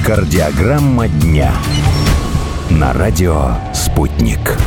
Кардиограмма дня на радио «Спутник».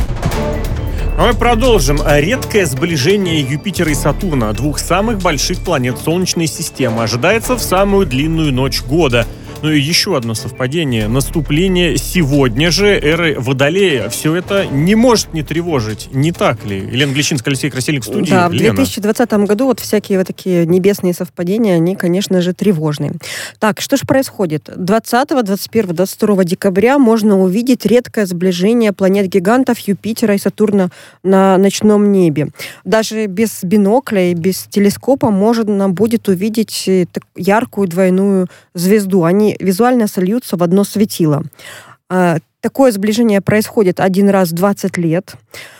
Мы продолжим. Редкое сближение Юпитера и Сатурна, двух самых больших планет Солнечной системы, ожидается в самую длинную ночь года. Ну и еще одно совпадение. Наступление сегодня же эры Водолея. Все это не может не тревожить, не так ли? Елена Глещинская, Алексей Красильник в студии. Да, в Лена. 2020 году вот всякие вот такие небесные совпадения, они, конечно же, тревожные. Так, что же происходит? 20, 21, 22 декабря можно увидеть редкое сближение планет-гигантов Юпитера и Сатурна на ночном небе. Даже без бинокля и без телескопа можно будет увидеть яркую двойную звезду. Они визуально сольются в одно светило. Такое сближение происходит один раз в 20 лет.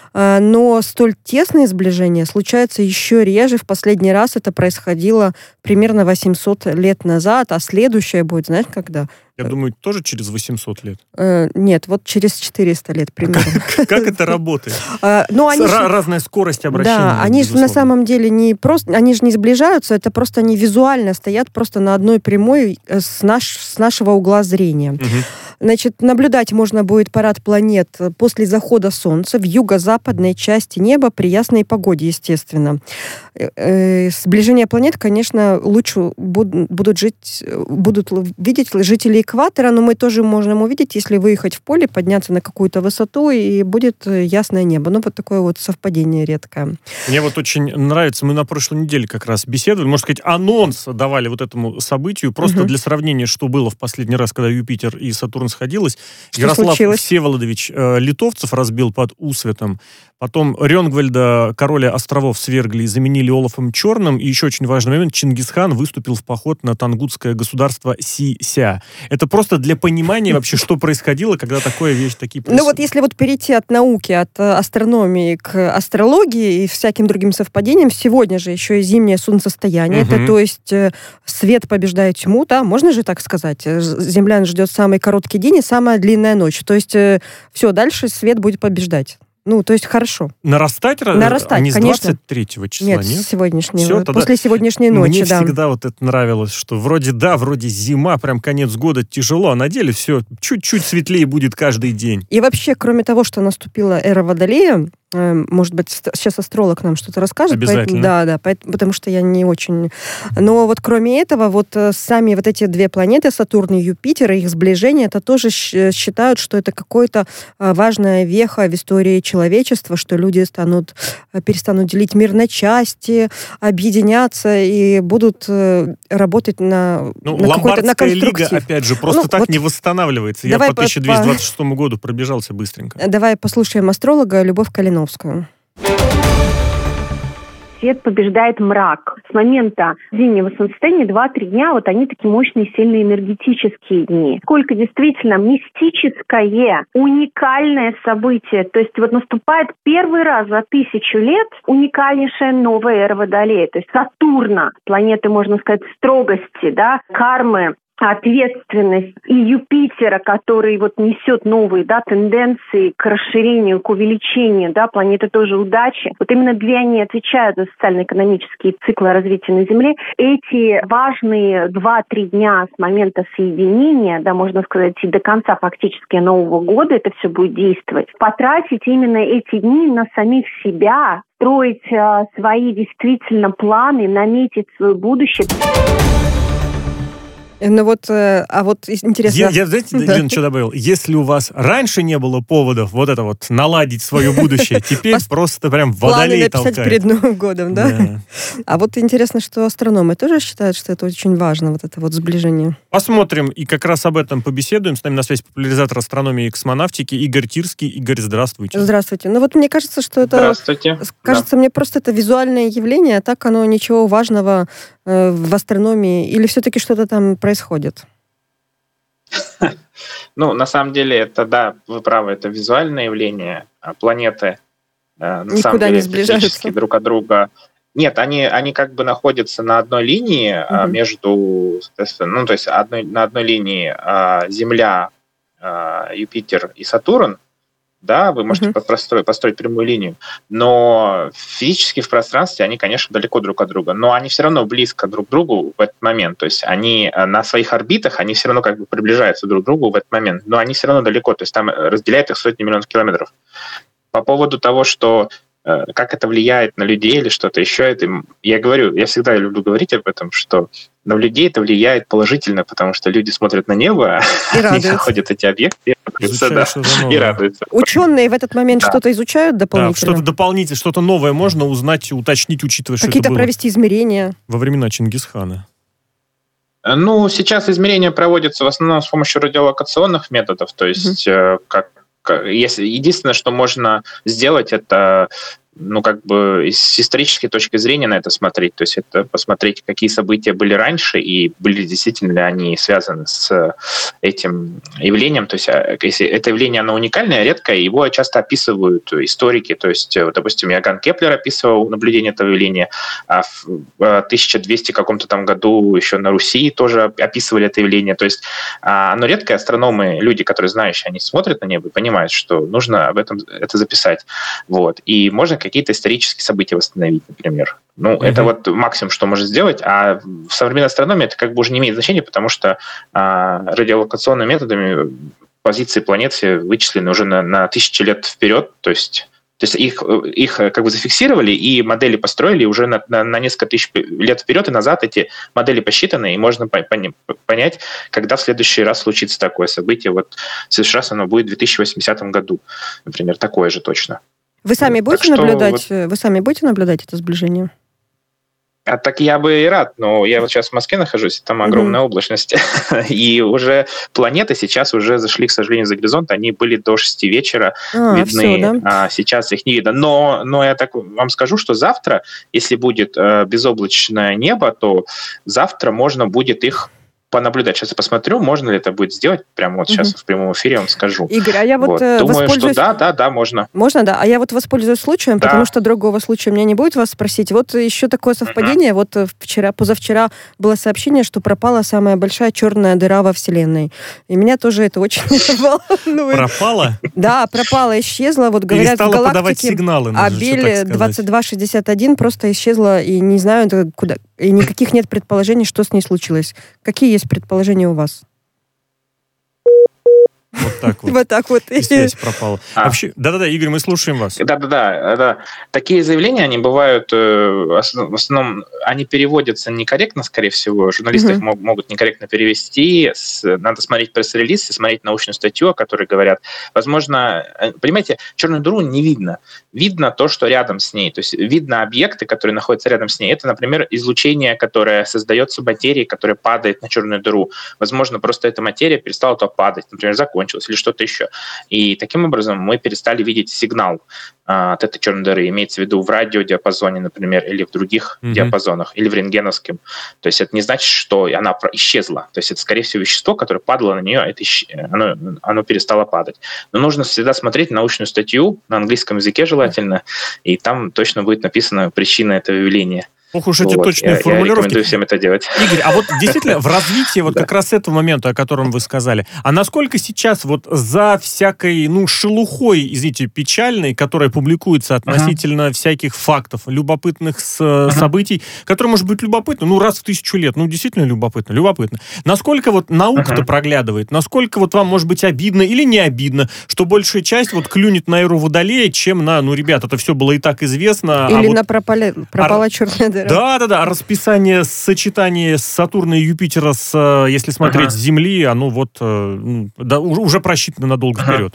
Но столь тесные сближения случаются еще реже. В последний раз это происходило примерно 800 лет назад, а следующее будет, знаешь, когда? Я думаю, тоже через 800 лет. Нет, вот через 400 лет примерно. Как это работает? Разная скорость обращения. Да, они же на самом деле не просто, они же не сближаются, это просто они визуально стоят просто на одной прямой с нашего угла зрения. Значит, наблюдать можно будет парад планет после захода Солнца в юго-западной части неба при ясной погоде, естественно. Сближение планет, конечно, лучше будут видеть жители экватора, но мы тоже можем увидеть, если выехать в поле, подняться на какую-то высоту, и будет ясное небо. Ну, вот такое вот совпадение редкое. Мне вот очень нравится, мы на прошлой неделе как раз беседовали, можно сказать, анонс давали вот этому событию, просто для сравнения, что было в последний раз, когда Юпитер и Сатурн сходилось. Что Ярослав случилось? Всеволодович литовцев разбил под Усветом, потом Рёнгвальда, короля островов, свергли и заменили Олафом Черным, и еще очень важный момент, Чингисхан выступил в поход на тангутское государство Си-Ся. Это просто для понимания вообще, что происходило, когда такие происходят. Ну вот если вот перейти от науки, от астрономии к астрологии и всяким другим совпадениям, сегодня же еще и зимнее солнцестояние, это то есть свет побеждает тьму, да, можно же так сказать? Земля ждет самый короткий день и самая длинная ночь, то есть все, дальше свет будет побеждать. Ну, то есть хорошо. Нарастать, а не с 23 числа, нет? Нет, сегодняшнего. Все, после сегодняшней ночи, мне да. Мне всегда вот это нравилось, что вроде зима, прям конец года тяжело, а на деле все чуть-чуть светлее будет каждый день. И вообще, кроме того, что наступила эра Водолея, может быть, сейчас астролог нам что-то расскажет. Обязательно. Потому что я не очень... Но вот кроме этого, вот сами вот эти две планеты, Сатурн и Юпитер, их сближение, это тоже считают, что это какая-то важная веха в истории человечества, что люди перестанут делить мир на части, объединяться и будут работать на какой-то на конструкции. Лига, опять же, просто не восстанавливается. Я по 1226 году пробежался быстренько. Давай послушаем астролога Любовь Калиновскую. Свет побеждает мрак. С момента зимнего солнцестояния 2-3 дня, вот они такие мощные, сильные энергетические дни. Сколько действительно мистическое, уникальное событие. То есть вот наступает первый раз за 1000 лет уникальнейшая новая эра Водолея. То есть Сатурна, планеты, можно сказать, строгости, да, кармы, ответственность, и Юпитера, который вот несет новые, да, тенденции к расширению, к увеличению, да, планеты тоже удачи. Вот именно две они отвечают за социально-экономические циклы развития на Земле. Эти важные 2-3 дня с момента соединения, да, можно сказать, и до конца фактически Нового года это все будет действовать. Потратить именно эти дни на самих себя, строить свои действительно планы, наметить свое будущее. Ну вот, а вот интересно... Я знаете, Лена, что добавил? Если у вас раньше не было поводов вот это вот наладить свое будущее, теперь просто прям Водолей толкает. Планы написать перед Новым годом, да? А вот интересно, что астрономы тоже считают, что это очень важно, вот это вот сближение. Посмотрим, и как раз об этом побеседуем. С нами на связи популяризатор астрономии и космонавтики Игорь Тирский. Игорь, здравствуйте. Здравствуйте. Ну вот мне кажется, что это... Здравствуйте. Кажется, мне просто это визуальное явление, а так оно ничего важного в астрономии, или все-таки что-то там происходит? Ну, на самом деле, это, да, вы правы, это визуальное явление. Планеты, на самом деле, не сближаются друг от друга. Нет, они как бы находятся на одной линии между, ну, то есть на одной линии Земля, Юпитер и Сатурн, да, вы можете построить прямую линию, но физически в пространстве они, конечно, далеко друг от друга, но они все равно близко друг к другу в этот момент, то есть они на своих орбитах, они все равно как бы приближаются друг к другу в этот момент, но они все равно далеко, то есть там разделяет их сотни миллионов километров. По поводу того, что как это влияет на людей или что-то еще, это, я всегда люблю говорить об этом, что на людей это влияет положительно, потому что люди смотрят на небо, они находят эти объекты и радуются. Ученые в этот момент что-то изучают дополнительно? Что-то дополнительное, что-то новое можно узнать, уточнить, учитывая, что какие-то это было провести измерения? Во времена Чингисхана. Ну, сейчас измерения проводятся в основном с помощью радиолокационных методов, то есть единственное, что можно сделать, это как бы с исторической точки зрения на это смотреть. То есть это посмотреть, какие события были раньше и были действительно ли они связаны с этим явлением. То есть если это явление, оно уникальное, редкое, его часто описывают историки. То есть, допустим, Иоганн Кеплер описывал наблюдение этого явления, а в 1200 каком-то там году еще на Руси тоже описывали это явление. То есть оно редкое, астрономы, люди, которые знающие, они смотрят на небо и понимают, что нужно об этом это записать. Вот. И можно какие-то исторические события восстановить, например. Это вот максимум, что можно сделать, а в современной астрономии это как бы уже не имеет значения, потому что радиолокационными методами позиции планет все вычислены уже на тысячи лет вперед, то есть их как бы зафиксировали, и модели построили уже на несколько тысяч лет вперед и назад эти модели посчитаны, и можно понять, когда в следующий раз случится такое событие. Вот в следующий раз оно будет в 2080 году, например, такое же точно. Вы сами будете наблюдать? Вы сами будете наблюдать это сближение? Так я бы и рад, но я вот сейчас в Москве нахожусь, там огромная облачность, и уже планеты сейчас уже зашли, к сожалению, за горизонт, они были до 6 вечера видны, а сейчас их не видно. Но я так вам скажу, что завтра, если будет безоблачное небо, то завтра можно будет их понаблюдать. Сейчас я посмотрю, можно ли это будет сделать. Прямо вот сейчас в прямом эфире вам скажу. Игорь, а я думаю, что да, можно. Можно, да. А я вот воспользуюсь случаем, потому что другого случая у меня не будет вас спросить. Вот еще такое совпадение. Вот позавчера было сообщение, что пропала самая большая черная дыра во Вселенной. И меня тоже это очень волнует. Пропала? Да, пропала, исчезла. Вот говорят, в галактике Абель 2261 просто исчезла, и не знаю, куда. И никаких нет предположений, что с ней случилось. Какие есть предположения у вас? Вот так вот. Вот так вот. И связь пропала. Вообще, да-да-да, Игорь, мы слушаем вас. Да. Такие заявления, они бывают, в основном, они переводятся некорректно, скорее всего. Журналисты их могут некорректно перевести. Надо смотреть пресс-релиз и смотреть научную статью, о которой говорят. Возможно, понимаете, черную дыру не видно. Видно то, что рядом с ней. То есть видно объекты, которые находятся рядом с ней. Это, например, излучение, которое создается материей, которая падает на черную дыру. Возможно, просто эта материя перестала туда падать. Например, закончилась или что-то еще. И таким образом мы перестали видеть сигнал от этой черной дыры. Имеется в виду в радиодиапазоне, например, или в других диапазонах, или в рентгеновском. То есть это не значит, что она исчезла. То есть это, скорее всего, вещество, которое падало на нее, оно перестало падать. Но нужно всегда смотреть научную статью на английском языке желательно, и там точно будет написана причина этого явления. Ох уж эти точные формулировки. Я рекомендую всем это делать. Игорь, а вот действительно в развитии вот как раз этого момента, о котором вы сказали, а насколько сейчас вот за всякой, шелухой, извините, печальной, которая публикуется относительно всяких фактов, любопытных событий, которые, может быть, любопытны, раз в 1000 лет, действительно любопытно. Насколько вот наука-то проглядывает, насколько вот вам, может быть, обидно или не обидно, что большая часть вот клюнет на эру Водолея, чем на, ребят, это все было и так известно. Или на пропала черная дыра. Да. Расписание, сочетание Сатурна и Юпитера, если смотреть с Земли, оно уже просчитано надолго вперед.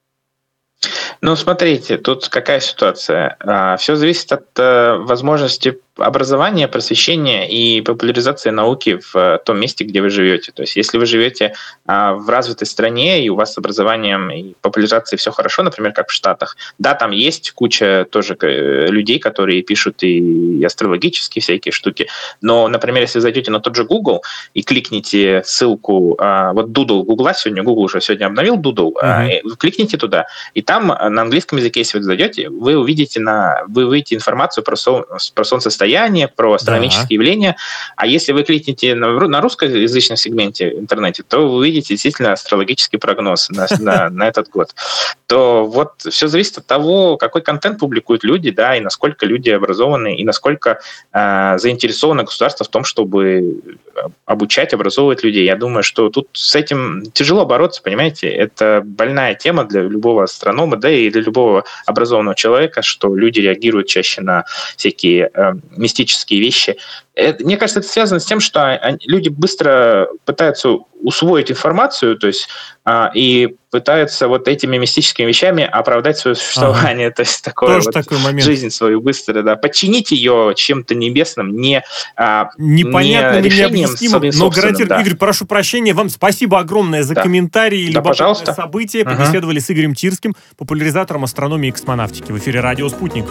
Смотрите, тут какая ситуация. Все зависит от возможности образования, просвещения и популяризации науки в том месте, где вы живете. То есть если вы живете в развитой стране, и у вас с образованием и популяризацией все хорошо, например, как в Штатах, да, там есть куча тоже людей, которые пишут и астрологические всякие штуки, но, например, если вы зайдете на тот же Google и кликните ссылку, вот Doodle Google Google уже сегодня обновил Doodle, кликните туда, и там на английском языке, если вы зайдете, вы увидите информацию про солнцестояние солнцестояние, про астрономические явления. А если вы кликните на русскоязычном сегменте в интернете, то вы увидите действительно астрологический прогноз на этот год. То вот все зависит от того, какой контент публикуют люди, да, и насколько люди образованы, и насколько заинтересовано государство в том, чтобы обучать, образовывать людей. Я думаю, что тут с этим тяжело бороться, понимаете? Это больная тема для любого астронома, да, и для любого образованного человека, что люди реагируют чаще на всякие мистические вещи. Мне кажется, это связано с тем, что люди быстро пытаются усвоить информацию, то есть и пытаются вот этими мистическими вещами оправдать свое существование, то есть такой момент. Жизнь свою быстро, да, подчинить ее чем-то небесным, непонятным и необъяснимым. Но, гарантирую, да. Игорь, прошу прощения, вам спасибо огромное за комментарии и любопытное событие. Побеседовали с Игорем Тирским, популяризатором астрономии и космонавтики. В эфире радио «Спутник».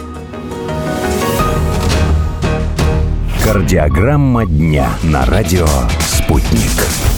Кардиограмма дня на радио «Спутник».